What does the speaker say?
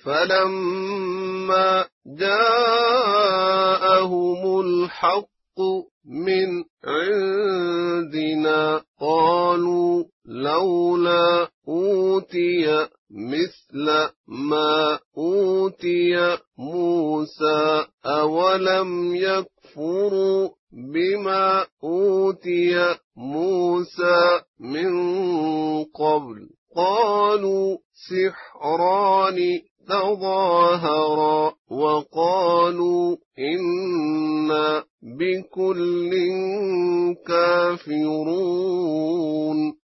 فلما جاءهم الحق من عندنا قالوا لولا أوتي مثل ما أوتي موسى أولم يكفروا بما أوتي موسى من قبل قالوا سحران تظاهرا وقالوا إنا بكل كافرون